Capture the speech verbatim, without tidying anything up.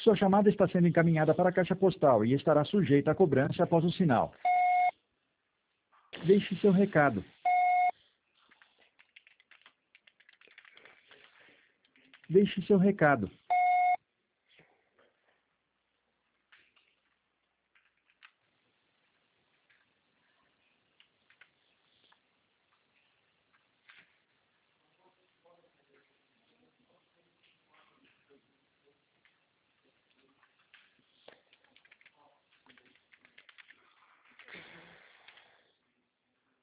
Sua chamada está sendo encaminhada para a caixa postal e estará sujeita a cobrança após o sinal. Deixe seu recado. Deixe seu recado.